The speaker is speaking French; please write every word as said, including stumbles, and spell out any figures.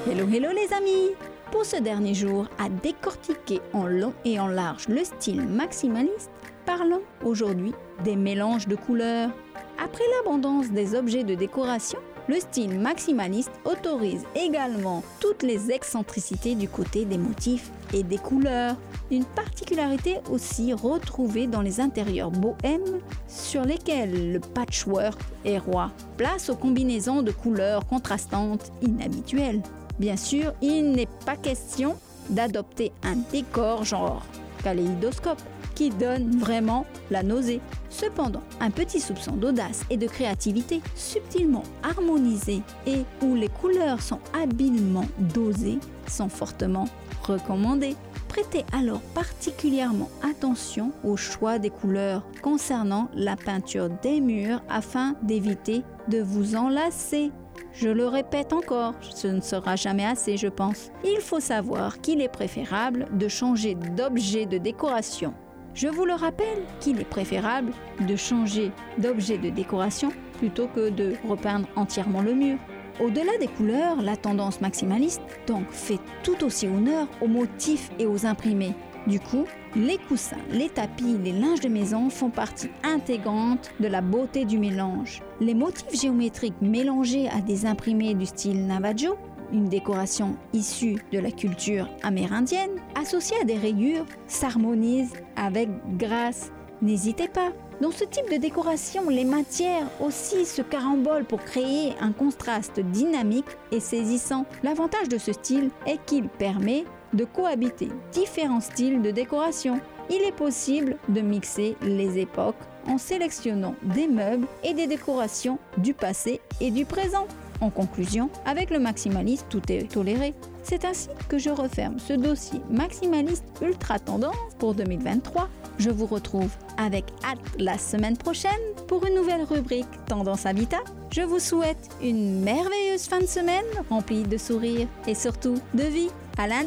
Hello hello les amis! Pour ce dernier jour à décortiquer en long et en large le style maximaliste, parlons aujourd'hui des mélanges de couleurs. Après l'abondance des objets de décoration, le style maximaliste autorise également toutes les excentricités du côté des motifs et des couleurs. Une particularité aussi retrouvée dans les intérieurs bohèmes sur lesquels le patchwork est roi. Place aux combinaisons de couleurs contrastantes inhabituelles. Bien sûr, il n'est pas question d'adopter un décor genre kaléidoscope qui donne vraiment la nausée. Cependant, un petit soupçon d'audace et de créativité subtilement harmonisé et où les couleurs sont habilement dosées sont fortement recommandés. Prêtez alors particulièrement attention au choix des couleurs concernant la peinture des murs afin d'éviter de vous enlacer. Je le répète encore, ce ne sera jamais assez, je pense. Il faut savoir qu'il est préférable de changer d'objet de décoration. Je vous le rappelle qu'il est préférable de changer d'objet de décoration plutôt que de repeindre entièrement le mur. Au-delà des couleurs, la tendance maximaliste donc fait tout aussi honneur aux motifs et aux imprimés. Du coup, les coussins, les tapis, les linges de maison font partie intégrante de la beauté du mélange. Les motifs géométriques mélangés à des imprimés du style Navajo, une décoration issue de la culture amérindienne, associée à des rayures, s'harmonisent avec grâce. N'hésitez pas. Dans ce type de décoration, les matières aussi se carambolent pour créer un contraste dynamique et saisissant. L'avantage de ce style est qu'il permet de cohabiter différents styles de décoration. Il est possible de mixer les époques en sélectionnant des meubles et des décorations du passé et du présent. En conclusion, avec le maximaliste, tout est toléré. C'est ainsi que je referme ce dossier maximaliste ultra tendance pour deux mille vingt-trois. Je vous retrouve avec hâte la semaine prochaine pour une nouvelle rubrique Tendance Habitat. Je vous souhaite une merveilleuse fin de semaine remplie de sourires et surtout de vie. À lundi!